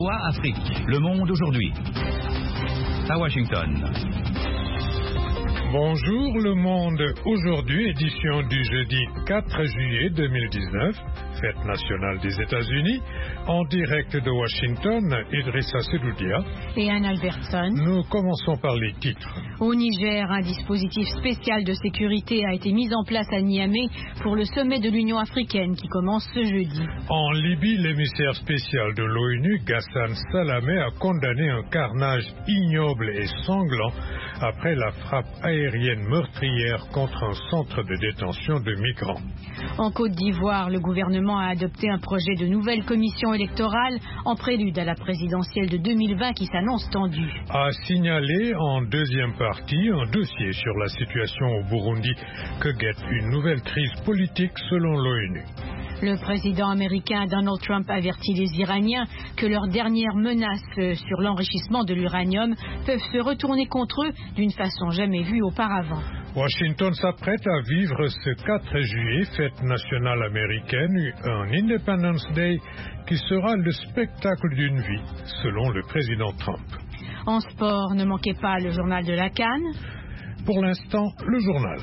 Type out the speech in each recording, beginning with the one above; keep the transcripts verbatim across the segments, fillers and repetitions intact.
Afrique, le monde aujourd'hui. À Washington. Bonjour le monde, aujourd'hui édition du jeudi quatre juillet deux mille dix-neuf, fête nationale des États-Unis, en direct de Washington, Idrissa Sedoudia et Anne Albertson. Nous commençons par les titres. Au Niger, un dispositif spécial de sécurité a été mis en place à Niamey pour le sommet de l'Union africaine qui commence ce jeudi. En Libye, l'émissaire spécial de l'ONU, Ghassan Salamé, a condamné un carnage ignoble et sanglant après la frappe aérienne meurtrière contre un centre de détention de migrants. En Côte d'Ivoire, le gouvernement a adopté un projet de nouvelle commission électorale en prélude à la présidentielle de deux mille vingt qui s'annonce tendue. A signalé en deuxième partie un dossier sur la situation au Burundi que guette une nouvelle crise politique selon l'ONU. Le président américain Donald Trump avertit les Iraniens que leurs dernières menaces sur l'enrichissement de l'uranium peuvent se retourner contre eux d'une façon jamais vue auparavant. Washington s'apprête à vivre ce quatre juillet, fête nationale américaine, un Independence Day qui sera le spectacle d'une vie, selon le président Trump. En sport, ne manquez pas le journal de la CAN. Pour l'instant, le journal.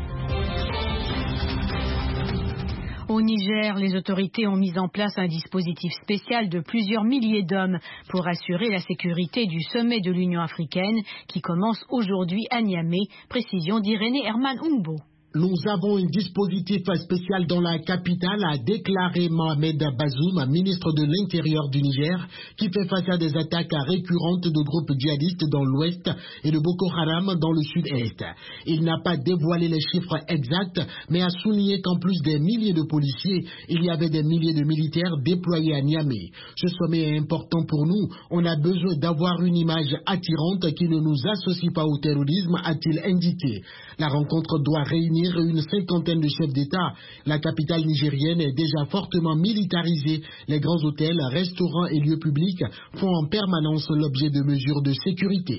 Au Niger, les autorités ont mis en place un dispositif spécial de plusieurs milliers d'hommes pour assurer la sécurité du sommet de l'Union africaine qui commence aujourd'hui à Niamey. Précision d'Irénée Herman Umbo. Nous avons un dispositif spécial dans la capitale, a déclaré Mohamed Bazoum, ministre de l'Intérieur du Niger, qui fait face à des attaques récurrentes de groupes djihadistes dans l'ouest et de Boko Haram dans le sud-est. Il n'a pas dévoilé les chiffres exacts, mais a souligné qu'en plus des milliers de policiers, il y avait des milliers de militaires déployés à Niamey. Ce sommet est important pour nous. On a besoin d'avoir une image attirante qui ne nous associe pas au terrorisme, a-t-il indiqué. La rencontre doit réunir une cinquantaine de chefs d'État. La capitale nigérienne est déjà fortement militarisée. Les grands hôtels, restaurants et lieux publics font en permanence l'objet de mesures de sécurité.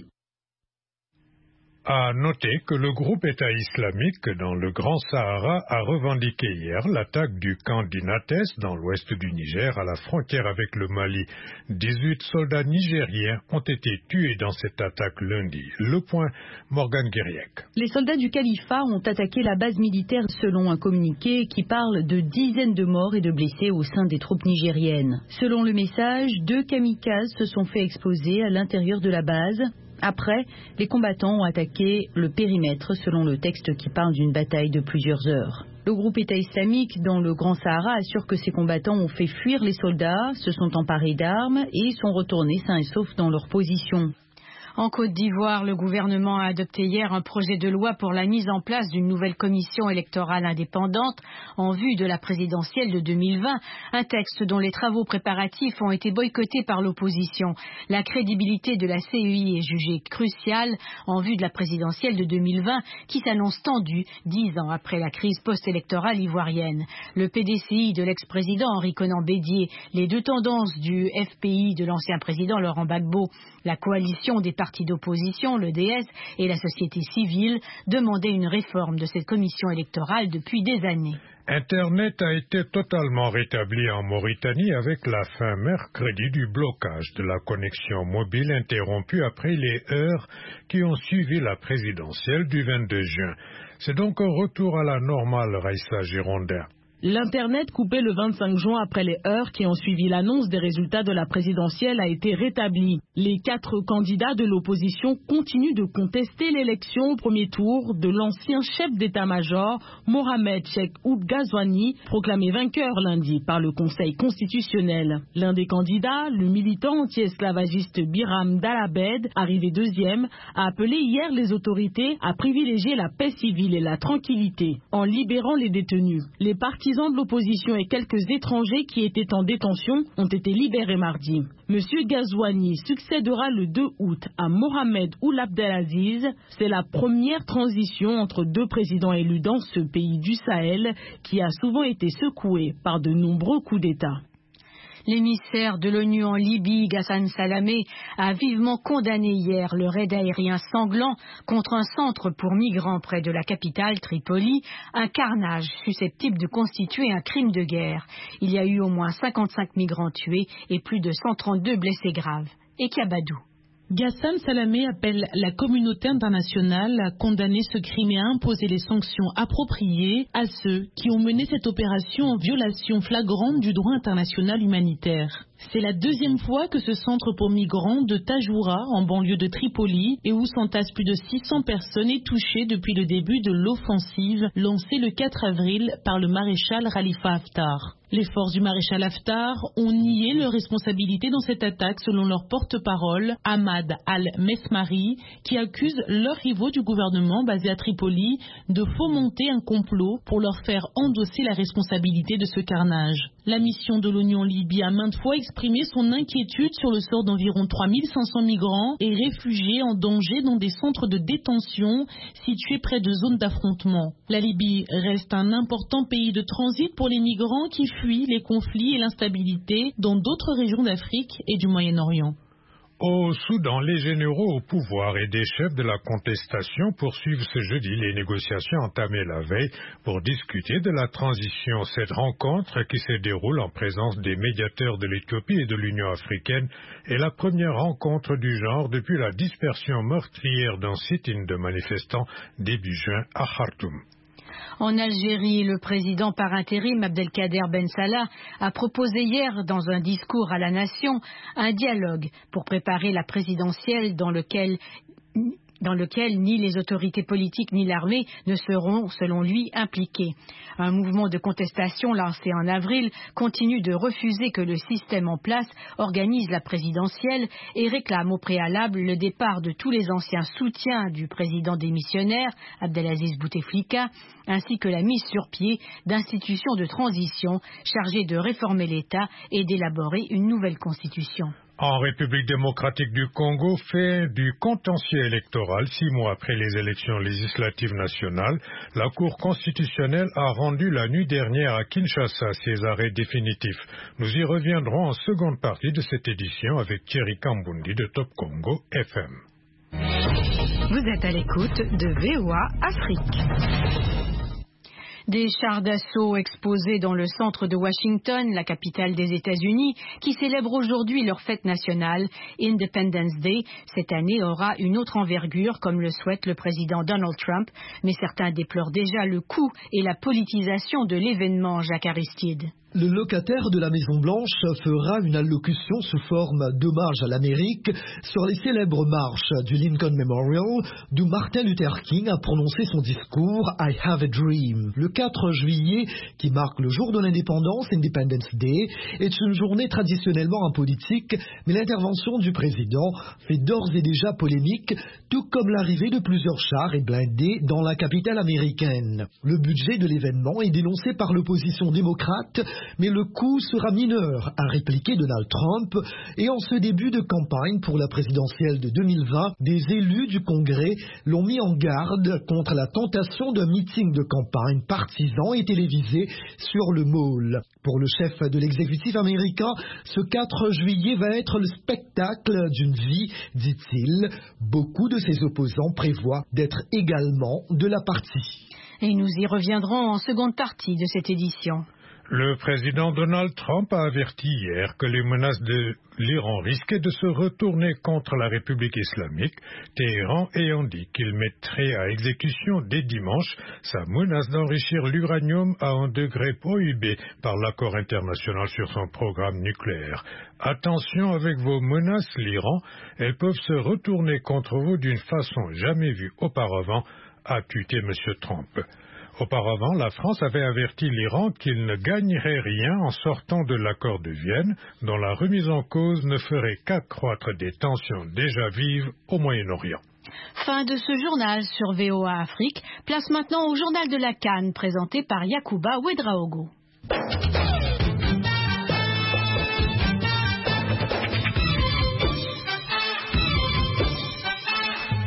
À noter que le groupe État islamique dans le Grand Sahara a revendiqué hier l'attaque du camp d'Inates dans l'ouest du Niger à la frontière avec le Mali. dix-huit soldats nigériens ont été tués dans cette attaque lundi. Le point, Morgane Guiriec. Les soldats du califat ont attaqué la base militaire selon un communiqué qui parle de dizaines de morts et de blessés au sein des troupes nigériennes. Selon le message, deux kamikazes se sont fait exploser à l'intérieur de la base. Après, les combattants ont attaqué le périmètre selon le texte qui parle d'une bataille de plusieurs heures. Le groupe État islamique dans le Grand Sahara assure que ses combattants ont fait fuir les soldats, se sont emparés d'armes et sont retournés sains et saufs dans leur position. En Côte d'Ivoire, le gouvernement a adopté hier un projet de loi pour la mise en place d'une nouvelle commission électorale indépendante en vue de la présidentielle de deux mille vingt, un texte dont les travaux préparatifs ont été boycottés par l'opposition. La crédibilité de la C E I est jugée cruciale en vue de la présidentielle de deux mille vingt qui s'annonce tendue dix ans après la crise post-électorale ivoirienne. Le P D C I de l'ex-président Henri Konan Bédié, les deux tendances du F P I de l'ancien président Laurent Gbagbo, la coalition des partis d'opposition, l'E D S, et la société civile demandaient une réforme de cette commission électorale depuis des années. Internet a été totalement rétabli en Mauritanie avec la fin mercredi du blocage de la connexion mobile interrompue après les heures qui ont suivi la présidentielle du vingt-deux juin. C'est donc un retour à la normale, Raissa Girondin. L'Internet coupé le vingt-cinq juin après les heures qui ont suivi l'annonce des résultats de la présidentielle a été rétabli. Les quatre candidats de l'opposition continuent de contester l'élection au premier tour de l'ancien chef d'état-major Mohamed Cheikh Ould Ghazouani, proclamé vainqueur lundi par le Conseil constitutionnel. L'un des candidats, le militant anti-esclavagiste Biram Dalabed, arrivé deuxième, a appelé hier les autorités à privilégier la paix civile et la tranquillité en libérant les détenus. Les partis partisans de l'opposition et quelques étrangers qui étaient en détention ont été libérés mardi. Monsieur Ghazouani succédera le deux août à Mohamed Ould Abdelaziz. C'est la première transition entre deux présidents élus dans ce pays du Sahel qui a souvent été secoué par de nombreux coups d'État. L'émissaire de l'ONU en Libye, Ghassan Salamé, a vivement condamné hier le raid aérien sanglant contre un centre pour migrants près de la capitale, Tripoli, un carnage susceptible de constituer un crime de guerre. Il y a eu au moins cinquante-cinq migrants tués et plus de cent trente-deux blessés graves. Et Kiabadou. Ghassan Salamé appelle la communauté internationale à condamner ce crime et à imposer les sanctions appropriées à ceux qui ont mené cette opération en violation flagrante du droit international humanitaire. C'est la deuxième fois que ce centre pour migrants de Tajoura, en banlieue de Tripoli, et où s'entassent plus de six cents personnes, est touché depuis le début de l'offensive lancée le quatre avril par le maréchal Khalifa Haftar. Les forces du maréchal Haftar ont nié leur responsabilité dans cette attaque selon leur porte-parole, Ahmad al-Mesmari, qui accuse leurs rivaux du gouvernement basé à Tripoli de fomenter un complot pour leur faire endosser la responsabilité de ce carnage. La mission de l'ONU en Libye a maintes fois exprimé son inquiétude sur le sort d'environ trois mille cinq cents migrants et réfugiés en danger dans des centres de détention situés près de zones d'affrontement. La Libye reste un important pays de transit pour les migrants qui fuient les conflits et l'instabilité dans d'autres régions d'Afrique et du Moyen-Orient. Au Soudan, les généraux au pouvoir et des chefs de la contestation poursuivent ce jeudi les négociations entamées la veille pour discuter de la transition. Cette rencontre, qui se déroule en présence des médiateurs de l'Éthiopie et de l'Union africaine, est la première rencontre du genre depuis la dispersion meurtrière d'un sit-in de manifestants début juin à Khartoum. En Algérie, le président par intérim Abdelkader Ben Salah a proposé hier dans un discours à la nation un dialogue pour préparer la présidentielle dans lequel dans lequel ni les autorités politiques ni l'armée ne seront, selon lui, impliqués. Un mouvement de contestation lancé en avril continue de refuser que le système en place organise la présidentielle et réclame au préalable le départ de tous les anciens soutiens du président démissionnaire, Abdelaziz Bouteflika, ainsi que la mise sur pied d'institutions de transition chargées de réformer l'État et d'élaborer une nouvelle constitution. En République démocratique du Congo, fait du contentieux électoral, six mois après les élections législatives nationales, la Cour constitutionnelle a rendu la nuit dernière à Kinshasa ses arrêts définitifs. Nous y reviendrons en seconde partie de cette édition avec Thierry Kambundi de Top Congo F M. Vous êtes à l'écoute de V O A Afrique. Des chars d'assaut exposés dans le centre de Washington, la capitale des États-Unis, qui célèbre aujourd'hui leur fête nationale, Independence Day, cette année aura une autre envergure, comme le souhaite le président Donald Trump, mais certains déplorent déjà le coût et la politisation de l'événement. Jacques Aristide. Le locataire de la Maison-Blanche fera une allocution sous forme d'hommage à l'Amérique sur les célèbres marches du Lincoln Memorial, d'où Martin Luther King a prononcé son discours « I have a dream ». Le quatre juillet, qui marque le jour de l'indépendance, Independence Day, est une journée traditionnellement apolitique, mais l'intervention du président fait d'ores et déjà polémique, tout comme l'arrivée de plusieurs chars et blindés dans la capitale américaine. Le budget de l'événement est dénoncé par l'opposition démocrate, mais le coût sera mineur, a répliqué Donald Trump. Et en ce début de campagne pour la présidentielle de deux mille vingt, des élus du Congrès l'ont mis en garde contre la tentation d'un meeting de campagne partisan et télévisé sur le Mall. Pour le chef de l'exécutif américain, ce quatre juillet va être le spectacle d'une vie, dit-il. Beaucoup de ses opposants prévoient d'être également de la partie. Et nous y reviendrons en seconde partie de cette édition. Le président Donald Trump a averti hier que les menaces de l'Iran risquaient de se retourner contre la République islamique, Téhéran ayant dit qu'il mettrait à exécution dès dimanche sa menace d'enrichir l'uranium à un degré prohibé par l'accord international sur son programme nucléaire. Attention avec vos menaces, l'Iran, elles peuvent se retourner contre vous d'une façon jamais vue auparavant, a tweeté M. Trump. Auparavant, la France avait averti l'Iran qu'il ne gagnerait rien en sortant de l'accord de Vienne, dont la remise en cause ne ferait qu'accroître des tensions déjà vives au Moyen-Orient. Fin de ce journal sur V O A Afrique. Place maintenant au journal de la CAN présenté par Yacouba Ouedraogo.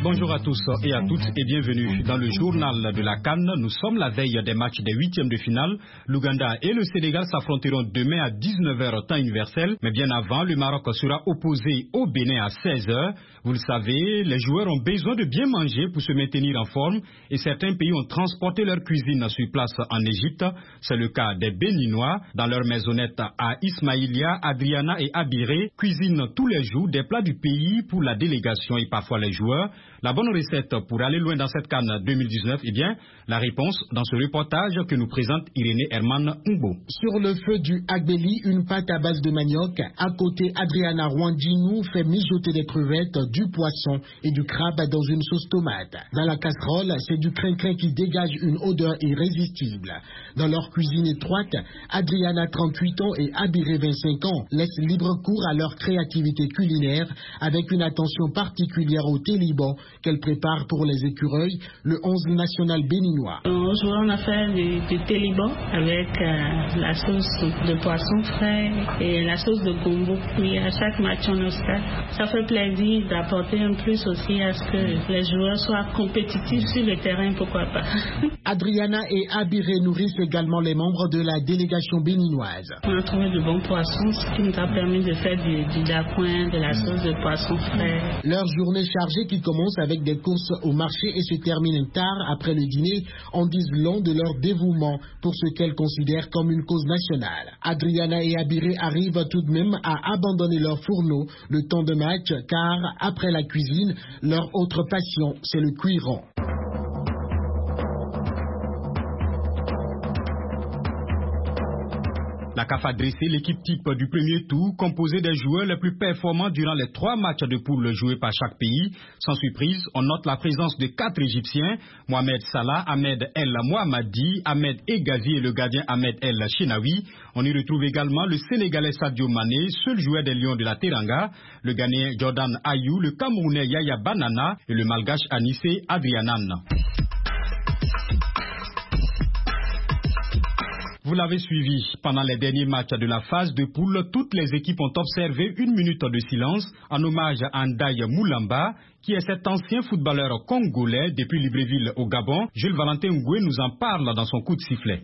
Bonjour à tous et à toutes et bienvenue dans le journal de la CAN. Nous sommes la veille des matchs des huitièmes de finale. L'Ouganda et le Sénégal s'affronteront demain à dix-neuf heures temps universel. Mais bien avant, le Maroc sera opposé au Bénin à seize heures. Vous le savez, les joueurs ont besoin de bien manger pour se maintenir en forme et certains pays ont transporté leur cuisine sur place en Égypte. C'est le cas des Béninois. Dans leur maisonnette à Ismaïlia, Adriana et Abiré cuisinent tous les jours des plats du pays pour la délégation et parfois les joueurs. La bonne recette pour aller loin dans cette CAN deux mille dix-neuf, eh bien, la réponse dans ce reportage que nous présente Irénée Herman Ngbo. Sur le feu du Agbeli, une pâte à base de manioc. À côté, Adriana Rwandjinou fait mijoter des crevettes, du poisson et du crabe dans une sauce tomate. Dans la casserole, c'est du crin-crin qui dégage une odeur irrésistible. Dans leur cuisine étroite, Adriana, trente-huit ans, et Abiré, vingt-cinq ans, laissent libre cours à leur créativité culinaire avec une attention particulière au téliban qu'elle prépare pour les écureuils, le onze national béninois. Aujourd'hui, on a fait du, du téliban avec euh, la sauce de poisson frais et la sauce de gombo. Puis à chaque match, on a ça. Ça fait plaisir d'apporter un plus aussi à ce que les joueurs soient compétitifs sur le terrain, pourquoi pas. Adriana et Abiré nourrissent également les membres de la délégation béninoise. On a trouvé de bons poissons, ce qui nous a permis de faire du, du dacouin, de la sauce de poisson frais. Leur journée chargée qui commence avec des courses au marché et se termine tard après le dîner en disent long de leur dévouement pour ce qu'elles considèrent comme une cause nationale. Adriana et Abiré arrivent tout de même à abandonner leur fourneau le temps de match car après la cuisine, leur autre passion, c'est le cuiron. La C A F a dressé l'équipe type du premier tour, composée des joueurs les plus performants durant les trois matchs de poule joués par chaque pays. Sans surprise, on note la présence de quatre Égyptiens, Mohamed Salah, Ahmed El Mohammadi, Ahmed Egazi et le gardien Ahmed El Chenawi. On y retrouve également le Sénégalais Sadio Mané, seul joueur des Lions de la Teranga, le Ghanéen Jordan Ayou, le Camerounais Yaya Banana et le Malgache Anissé Adrianan. Vous l'avez suivi, pendant les derniers matchs de la phase de poule, toutes les équipes ont observé une minute de silence en hommage à Ndaye Moulamba, qui est cet ancien footballeur congolais depuis Libreville au Gabon. Jules Valentin Ngoué nous en parle dans son coup de sifflet.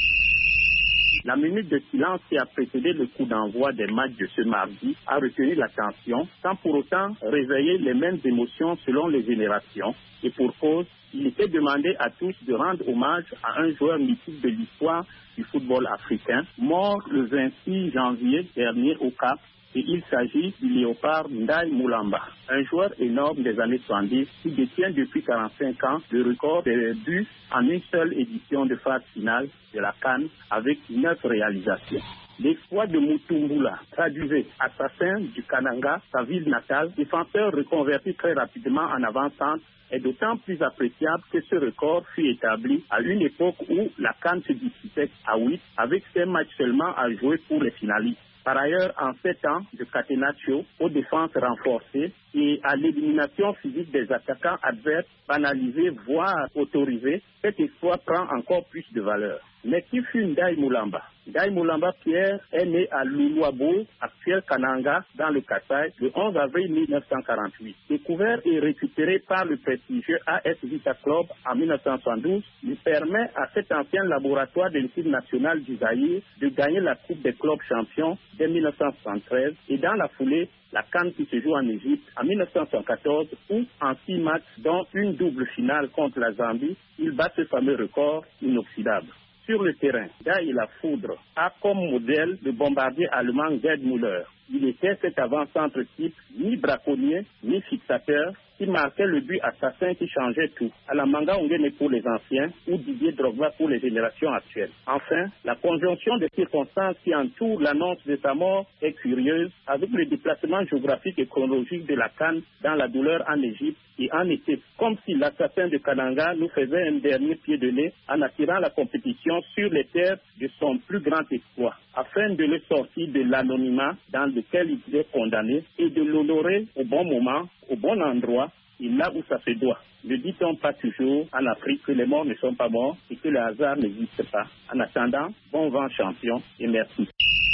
La minute de silence qui a précédé le coup d'envoi des matchs de ce mardi a retenu l'attention sans pour autant réveiller les mêmes émotions selon les générations. Et pour cause, il était demandé à tous de rendre hommage à un joueur mythique de l'histoire du football africain, mort le vingt-six janvier dernier au Cap. Et il s'agit du léopard Ndaye Moulamba, un joueur énorme des années soixante-dix qui détient depuis quarante-cinq ans le record des buts en une seule édition de phase finale de la CAN avec neuf réalisations. L'exploit de Mutumbula traduisait assassin du Kananga, sa ville natale, défenseur reconverti très rapidement en avant-centre, est d'autant plus appréciable que ce record fut établi à une époque où la CAN se disputait à huit, avec cinq matchs seulement à jouer pour les finalistes. Par ailleurs, en sept ans de catenaccio, aux défenses renforcées et à l'élimination physique des attaquants adverses banalisés, voire autorisés, cet exploit prend encore plus de valeur. Mais qui fut Ndaye Moulamba? Ndaye Moulamba Pierre est né à Luluabo, actuel Kananga, dans le Kasaï, le onze avril mille neuf cent quarante-huit. Découvert et récupéré par le prestigieux A S Vita Club en mille neuf cent soixante-douze, il permet à cet ancien laboratoire de l'équipe nationale du Zaïre de gagner la Coupe des clubs champions dès mille neuf cent soixante-treize et dans la foulée, la CAN qui se joue en Égypte en mille neuf cent soixante-quatorze où, en six matchs, dont une double finale contre la Zambie, il bat ce fameux record inoxydable. Sur le terrain, Ndaye la Foudre a comme modèle le bombardier allemand Gerd Müller. Il était cet avant-centre type, ni braconnier, ni fixateur, qui marquait le but assassin qui changeait tout. À la Manga Ongene pour les anciens ou Didier Drogba pour les générations actuelles. Enfin, la conjonction des circonstances qui entourent l'annonce de sa mort est curieuse, avec le déplacement géographique et chronologique de la CAN dans la douleur en Égypte et en été, comme si l'assassin de Kananga nous faisait un dernier pied de nez en attirant la compétition sur les terres de son plus grand exploit, afin de le sortir de l'anonymat dans lequel il est condamné et de l'honorer au bon moment, au bon endroit et là où ça se doit. Ne dit-on pas toujours en Afrique que les morts ne sont pas morts et que le hasard n'existe pas? En attendant, bon vent champion et merci.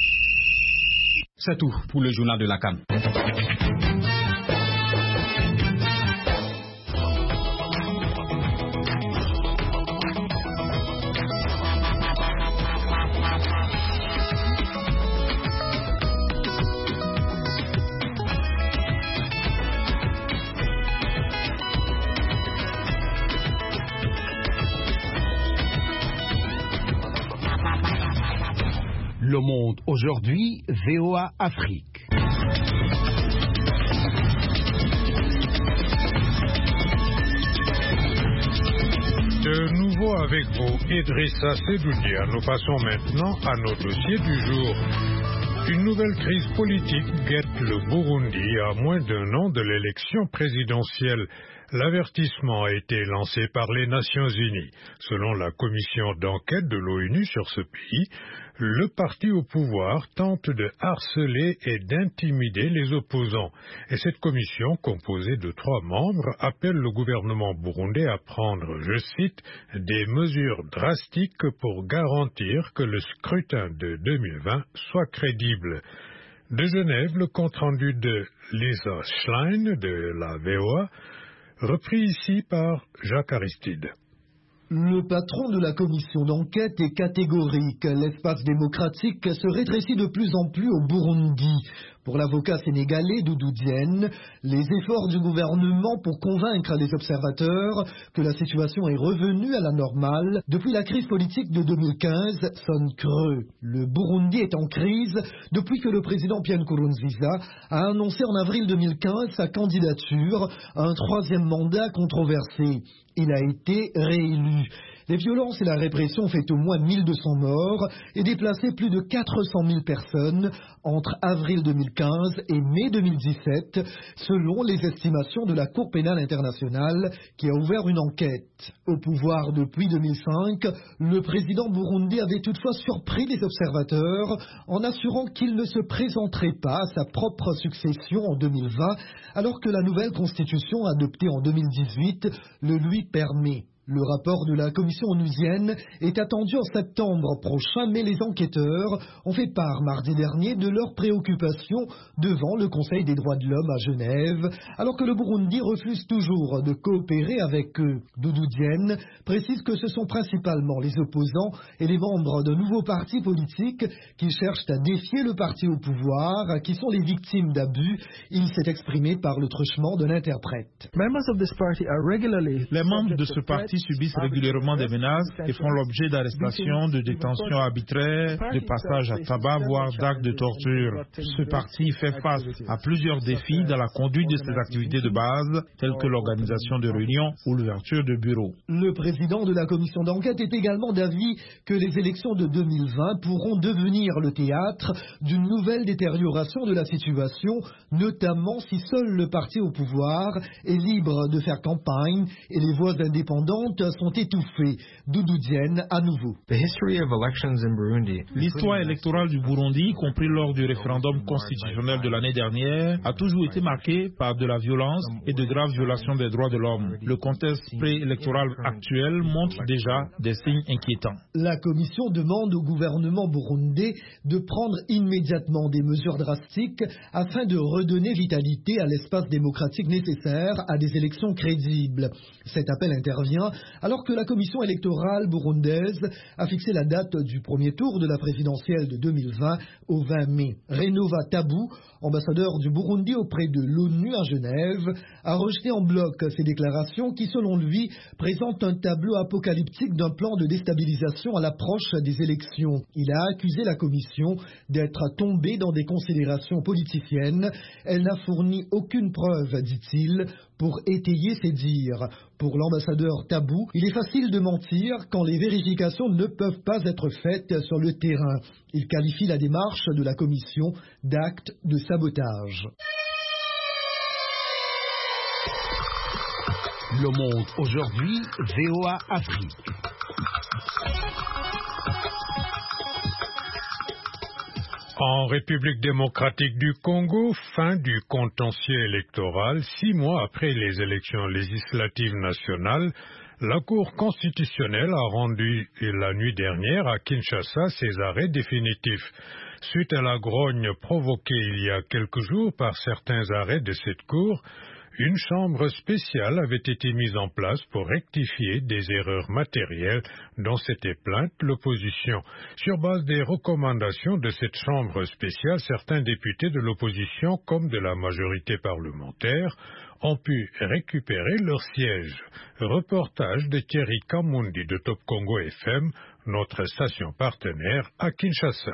C'est tout pour le journal de la CAN. Le Monde aujourd'hui, V O A Afrique. De nouveau avec vous, Idrissa Sedoudia. Nous passons maintenant à nos dossiers du jour. Une nouvelle crise politique guette le Burundi à moins d'un an de l'élection présidentielle. L'avertissement a été lancé par les Nations Unies. Selon la commission d'enquête de l'ONU sur ce pays, le parti au pouvoir tente de harceler et d'intimider les opposants. Et cette commission, composée de trois membres, appelle le gouvernement burundais à prendre, je cite, des mesures drastiques pour garantir que le scrutin de deux mille vingt soit crédible. De Genève, le compte-rendu de Lisa Schlein de la V O A, repris ici par Jacques Aristide. Le patron de la commission d'enquête est catégorique. L'espace démocratique se rétrécit de plus en plus au Burundi. Pour l'avocat sénégalais Doudou Diène, les efforts du gouvernement pour convaincre les observateurs que la situation est revenue à la normale depuis la crise politique de deux mille quinze sonne creux. Le Burundi est en crise depuis que le président Pierre Nkurunziza a annoncé en avril deux mille quinze sa candidature à un troisième mandat controversé. Il a été réélu. Les violences et la répression ont fait au moins mille deux cents morts et déplacé plus de quatre cent mille personnes entre avril deux mille quinze et mai deux mille dix-sept, selon les estimations de la Cour pénale internationale qui a ouvert une enquête. Au pouvoir depuis deux mille cinq, le président burundais avait toutefois surpris les observateurs en assurant qu'il ne se présenterait pas à sa propre succession en deux mille vingt, alors que la nouvelle constitution adoptée en deux mille dix-huit le lui permet. Le rapport de la commission onusienne est attendu en septembre prochain, mais les enquêteurs ont fait part mardi dernier de leurs préoccupations devant le Conseil des droits de l'homme à Genève, alors que le Burundi refuse toujours de coopérer avec eux. Doudou Diène précise que ce sont principalement les opposants et les membres de nouveaux partis politiques qui cherchent à défier le parti au pouvoir, qui sont les victimes d'abus. Il s'est exprimé par le truchement de l'interprète. Les membres de ce parti subissent régulièrement des menaces et font l'objet d'arrestations, de détentions arbitraires, de passages à tabac, voire d'actes de torture. Ce parti fait face à plusieurs défis dans la conduite de ses activités de base, telles que l'organisation de réunions ou l'ouverture de bureaux. Le président de la commission d'enquête est également d'avis que les élections de deux mille vingt pourront devenir le théâtre d'une nouvelle détérioration de la situation, notamment si seul le parti au pouvoir est libre de faire campagne et les voix indépendantes sont étouffées. Doudou Diène à nouveau. L'histoire électorale du Burundi, y compris lors du référendum constitutionnel de l'année dernière, a toujours été marquée par de la violence et de graves violations des droits de l'homme. Le contexte préélectoral actuel montre déjà des signes inquiétants. La commission demande au gouvernement burundais de prendre immédiatement des mesures drastiques afin de redonner vitalité à l'espace démocratique nécessaire à des élections crédibles. Cet appel intervient alors que la commission électorale burundaise a fixé la date du premier tour de la présidentielle de deux mille vingt au vingt mai. Renova Tabou, ambassadeur du Burundi auprès de l'ONU à Genève, a rejeté en bloc ces déclarations qui, selon lui, présentent un tableau apocalyptique d'un plan de déstabilisation à l'approche des élections. Il a accusé la commission d'être tombée dans des considérations politiciennes. Elle n'a fourni aucune preuve, dit-il, pour étayer ses dires. Pour l'ambassadeur Tabou, il est facile de mentir quand les vérifications ne peuvent pas être faites sur le terrain. Il qualifie la démarche de la commission d'acte de sabotage. Le Monde aujourd'hui, V O A Afrique. En République démocratique du Congo, fin du contentieux électoral, six mois après les élections législatives nationales, la Cour constitutionnelle a rendu la nuit dernière à Kinshasa ses arrêts définitifs. Suite à la grogne provoquée il y a quelques jours par certains arrêts de cette Cour, une chambre spéciale avait été mise en place pour rectifier des erreurs matérielles dont s'était plainte l'opposition. Sur base des recommandations de cette chambre spéciale, certains députés de l'opposition comme de la majorité parlementaire ont pu récupérer leur siège. Reportage de Thierry Kamundi de Top Congo F M, notre station partenaire à Kinshasa.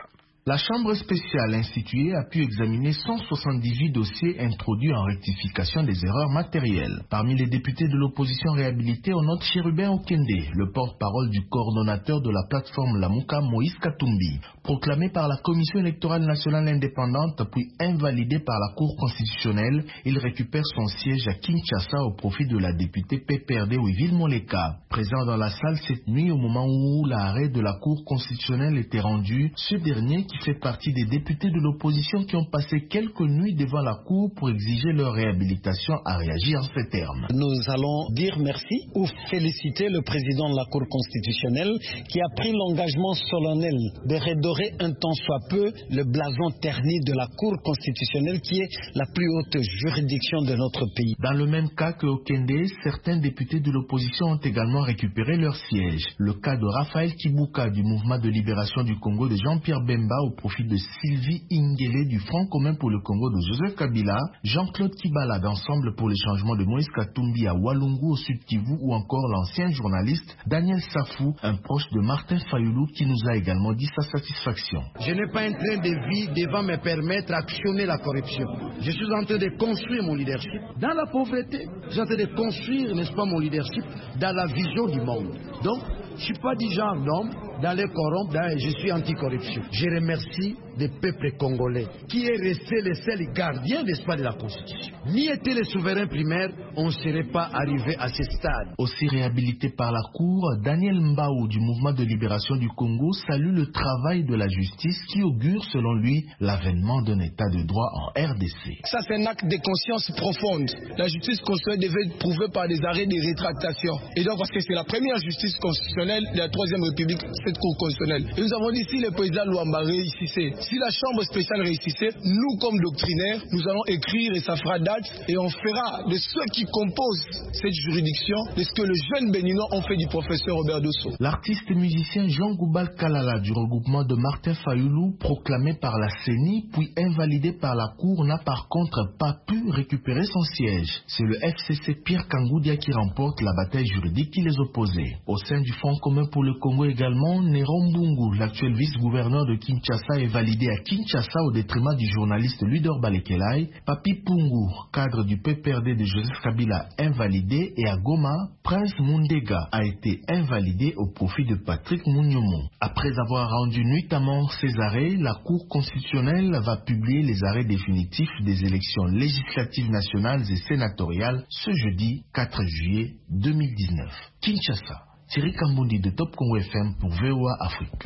La Chambre spéciale instituée a pu examiner cent soixante-dix-huit dossiers introduits en rectification des erreurs matérielles. Parmi les députés de l'opposition réhabilités, on note Chérubin Okende, le porte-parole du coordonnateur de la plateforme Lamuka, Moïse Katumbi. Proclamé par la Commission électorale nationale indépendante puis invalidé par la Cour constitutionnelle, il récupère son siège à Kinshasa au profit de la députée P P R D Wiville Moleka. Présent dans la salle cette nuit au moment où l'arrêt de la Cour constitutionnelle était rendu, ce dernier qui fait partie des députés de l'opposition qui ont passé quelques nuits devant la Cour pour exiger leur réhabilitation a réagi en ces termes. Nous allons dire merci ou féliciter le président de la Cour constitutionnelle qui a pris l'engagement solennel de redorer un tant soit peu le blason terni de la Cour constitutionnelle qui est la plus haute juridiction de notre pays. Dans le même cas que Okende, certains députés de l'opposition ont également récupéré leur siège. Le cas de Raphaël Kibuka du mouvement de libération du Congo de Jean-Pierre Bemba au profit de Sylvie Ingele du Front commun pour le Congo de Joseph Kabila, Jean-Claude Kibala d'Ensemble pour les changements de Moïse Katumbi à Walungu au Sud Kivu ou encore l'ancien journaliste Daniel Safou, un proche de Martin Fayoulou qui nous a également dit sa satisfaction. Je n'ai pas un train de vie devant me permettre d'actionner la corruption. Je suis en train de construire mon leadership dans la pauvreté. Je suis en train de construire, n'est-ce pas, mon leadership dans la vision du monde. Donc, je ne suis pas du genre d'homme d'aller corrompre, je suis anti-corruption. Je remercie le peuple congolais qui est resté le seul gardien, n'est-ce pas, de la Constitution. Ni étaient les souverains primaires, on ne serait pas arrivé à ce stade. Aussi réhabilité par la Cour, Daniel Mbao du mouvement de libération du Congo salue le travail de la justice qui augure, selon lui, l'avènement d'un état de droit en R D C. Ça, c'est un acte de conscience profonde. La justice constitutionnelle devait être prouvée par des arrêts de rétractation. Et donc, parce que c'est la première justice constitutionnelle de la Troisième République, cette Cour constitutionnelle. Et nous avons dit, si le président Luamba réussissait, si la Chambre spéciale réussissait, nous, comme doctrinaires, nous allons écrire et ça fera date et on fera de ceux qui composent cette juridiction de ce que les jeunes béninois ont fait du professeur Robert Dosso. L'artiste et musicien Jean Goubal Kalala du regroupement de Martin Fayoulou, proclamé par la C E N I puis invalidé par la Cour, n'a par contre pas pu récupérer son siège. C'est le F C C Pierre Kangoudia qui remporte la bataille juridique qui les opposait. Au sein du Front commun pour le Congo également, Néron Mbungu, l'actuel vice-gouverneur de Kinshasa, est validé à Kinshasa au détriment du journaliste Ludor Balekelai. Papi Pungu, cadre du P P R D de Joseph Kabila, invalidé, et à Goma, Prince Mundega a été invalidé au profit de Patrick Mounyomo. Après avoir rendu nuitamment ses arrêts, la Cour constitutionnelle va publier les arrêts définitifs des élections législatives nationales et sénatoriales ce jeudi quatre juillet deux mille dix-neuf. Kinshasa, Thierry Kambundi de Top Congo F M pour V O A Afrique.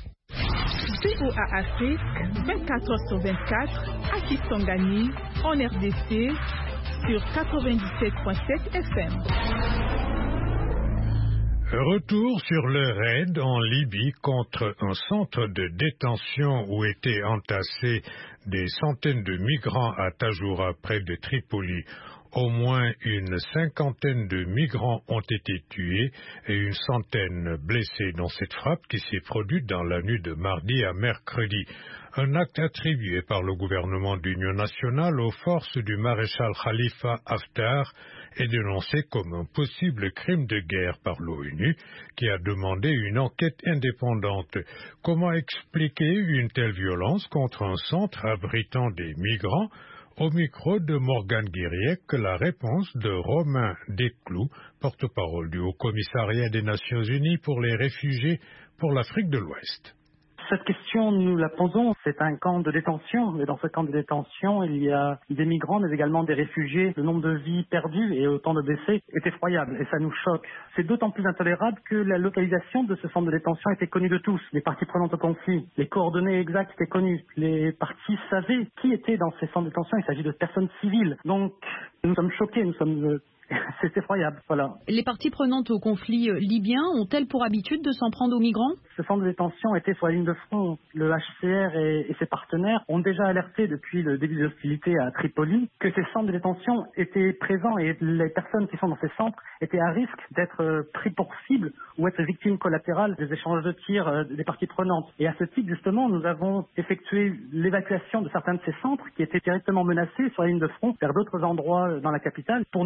V O A Afrique, vingt-quatre heures sur vingt-quatre, à Kisangani, en R D C, sur quatre-vingt-dix-sept virgule sept F M. Retour sur le raid en Libye contre un centre de détention où étaient entassés des centaines de migrants à Tajoura près de Tripoli. Au moins une cinquantaine de migrants ont été tués et une centaine blessés dans cette frappe qui s'est produite dans la nuit de mardi à mercredi. Un acte attribué par le gouvernement d'Union nationale aux forces du maréchal Khalifa Haftar est dénoncé comme un possible crime de guerre par l'ONU qui a demandé une enquête indépendante. Comment expliquer une telle violence contre un centre abritant des migrants? Au micro de Morgane Guiriec, la réponse de Romain Desclous, porte-parole du Haut-Commissariat des Nations Unies pour les réfugiés pour l'Afrique de l'Ouest. Cette question, nous la posons, c'est un camp de détention. Et dans ce camp de détention, il y a des migrants, mais également des réfugiés. Le nombre de vies perdues et autant de blessés est effroyable et ça nous choque. C'est d'autant plus intolérable que la localisation de ce centre de détention était connue de tous. Les parties prenantes au conflit, les coordonnées exactes étaient connues. Les parties savaient qui était dans ces centres de détention. Il s'agit de personnes civiles. Donc, nous sommes choqués, nous sommes... Euh, c'est effroyable, voilà. Les parties prenantes au conflit libyen ont-elles pour habitude de s'en prendre aux migrants? Ce centre de détention était sur la ligne de front. Le H C R et, et ses partenaires ont déjà alerté depuis le début des hostilités à Tripoli que ces centres de détention étaient présents et les personnes qui sont dans ces centres étaient à risque d'être pris pour cible ou être victimes collatérales des échanges de tirs des parties prenantes. Et à ce titre, justement, nous avons effectué l'évacuation de certains de ces centres qui étaient directement menacés sur la ligne de front vers d'autres endroits dans la capitale pour nous permettre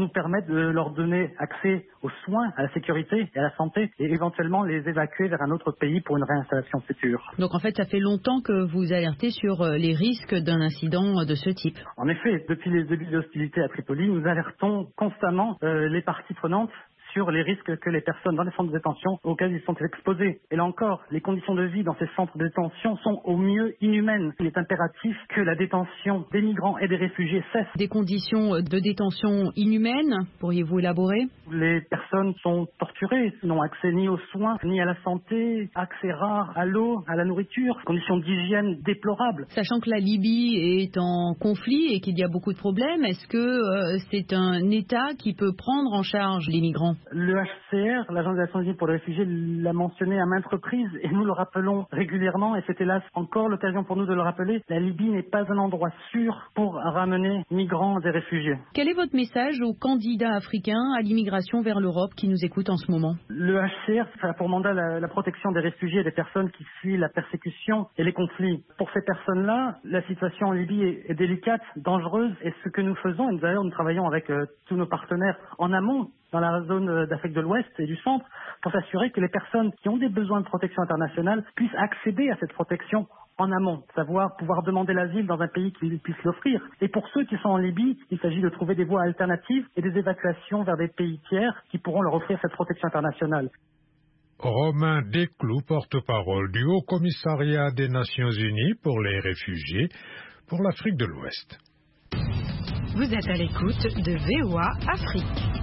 de leur donner accès aux soins, à la sécurité et à la santé, et éventuellement les évacuer vers un autre pays pour une réinstallation future. Donc en fait, ça fait longtemps que vous alertez sur les risques d'un incident de ce type. En effet, depuis les débuts des hostilités à Tripoli, nous alertons constamment euh, les parties prenantes sur les risques que les personnes dans les centres de détention auxquels ils sont exposés. Et là encore, les conditions de vie dans ces centres de détention sont au mieux inhumaines. Il est impératif que la détention des migrants et des réfugiés cesse. Des conditions de détention inhumaines, pourriez-vous élaborer? Les personnes sont torturées, n'ont accès ni aux soins, ni à la santé, accès rare à l'eau, à la nourriture, conditions d'hygiène déplorables. Sachant que la Libye est en conflit et qu'il y a beaucoup de problèmes, est-ce que euh, c'est un État qui peut prendre en charge les migrants? Le H C R, l'Agence des Nations Unies pour les réfugiés, l'a mentionné à maintes reprises et nous le rappelons régulièrement et c'est hélas encore l'occasion pour nous de le rappeler. La Libye n'est pas un endroit sûr pour ramener migrants et réfugiés. Quel est votre message aux candidats africains à l'immigration vers l'Europe qui nous écoutent en ce moment? Le H C R a pour mandat la, la protection des réfugiés et des personnes qui fuient la persécution et les conflits. Pour ces personnes-là, la situation en Libye est, est délicate, dangereuse et ce que nous faisons, et d'ailleurs nous travaillons avec euh, tous nos partenaires en amont, dans la zone d'Afrique de l'Ouest et du centre, pour s'assurer que les personnes qui ont des besoins de protection internationale puissent accéder à cette protection en amont, savoir pouvoir demander l'asile dans un pays qui puisse l'offrir. Et pour ceux qui sont en Libye, il s'agit de trouver des voies alternatives et des évacuations vers des pays tiers qui pourront leur offrir cette protection internationale. Romain Desclous, porte-parole du Haut Commissariat des Nations Unies pour les réfugiés pour l'Afrique de l'Ouest. Vous êtes à l'écoute de V O A Afrique.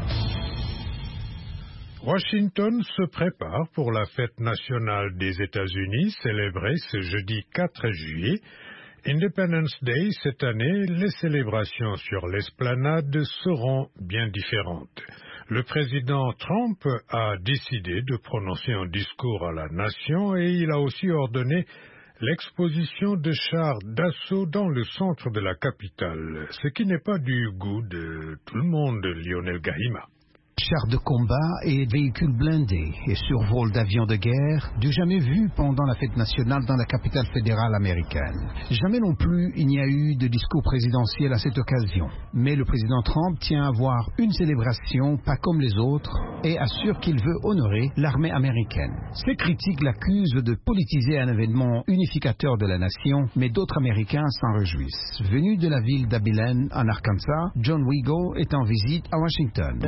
Washington se prépare pour la fête nationale des États-Unis célébrée ce jeudi quatre juillet. Independence Day, cette année, les célébrations sur l'esplanade seront bien différentes. Le président Trump a décidé de prononcer un discours à la nation et il a aussi ordonné l'exposition de chars d'assaut dans le centre de la capitale, ce qui n'est pas du goût de tout le monde, Lionel Gahima. Chars de combat et véhicules blindés et survols d'avions de guerre du jamais vu pendant la fête nationale dans la capitale fédérale américaine. Jamais non plus il n'y a eu de discours présidentiel à cette occasion. Mais le président Trump tient à avoir une célébration pas comme les autres et assure qu'il veut honorer l'armée américaine. Ses critiques l'accusent de politiser un événement unificateur de la nation, mais d'autres Américains s'en réjouissent. Venu de la ville d'Abilene en Arkansas, John Wigo est en visite à Washington.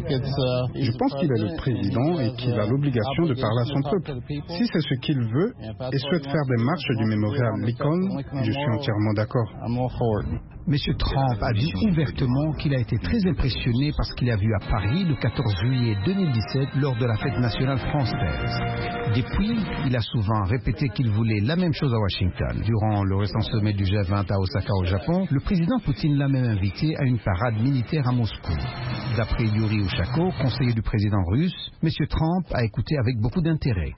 Je pense qu'il est le président et qu'il a l'obligation de parler à son peuple. Si c'est ce qu'il veut et souhaite faire des marches du mémorial Lincoln, je suis entièrement d'accord. Monsieur Trump a dit ouvertement qu'il a été très impressionné par ce qu'il a vu à Paris le quatorze juillet deux mille dix-sept lors de la fête nationale française. Depuis, il a souvent répété qu'il voulait la même chose à Washington. Durant le récent sommet du G vingt à Osaka au Japon, le président Poutine l'a même invité à une parade militaire à Moscou. D'après Yuri Ushakov, conseiller du président russe, M. Trump a écouté avec beaucoup d'intérêt.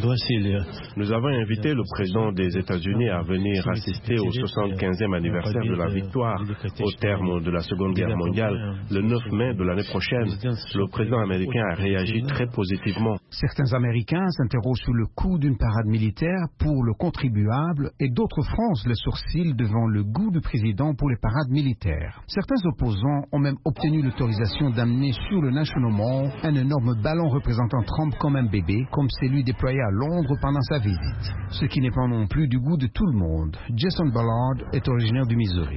Nous avons invité le président des États-Unis à venir assister au soixante-quinzième anniversaire de la victoire au terme de la Seconde Guerre mondiale, le neuf mai de l'année prochaine. Le président américain a réagi très positivement. Certains Américains s'interrogent sur le coût d'une parade militaire pour le contribuable et d'autres froncent les sourcils devant le goût du président pour les parades militaires. Certains opposants ont même obtenu l'autorisation d'amener sur le National Mall un énorme ballon représentant Trump comme un bébé, comme celui déployé à Londres pendant sa visite. Ce qui n'est pas non plus du goût de tout le monde. Jason Ballard est originaire du Missouri.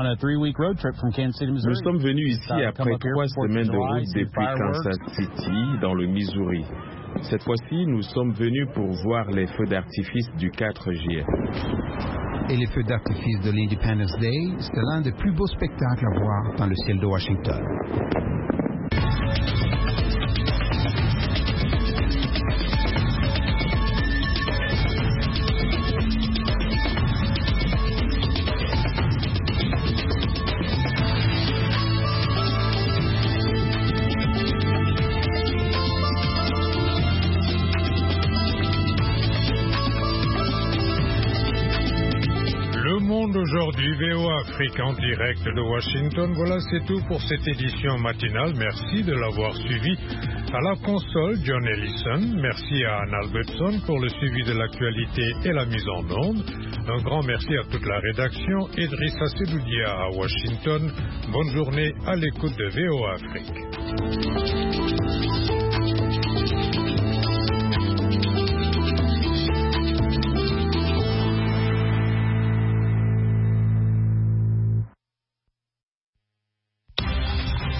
Nous sommes venus ici après trois semaines de route depuis Kansas City, dans le Missouri. Cette fois-ci, nous sommes venus pour voir les feux d'artifice du quatre juillet. Et les feux d'artifice de l'Independence Day, c'est l'un des plus beaux spectacles à voir dans le ciel de Washington. Aujourd'hui, V O A Afrique en direct de Washington. Voilà, c'est tout pour cette édition matinale. Merci de l'avoir suivi. À la console, John Ellison. Merci à Anne Albertson pour le suivi de l'actualité et la mise en onde. Un grand merci à toute la rédaction. Idrissa Sedoudia à Washington. Bonne journée à l'écoute de V O A Afrique.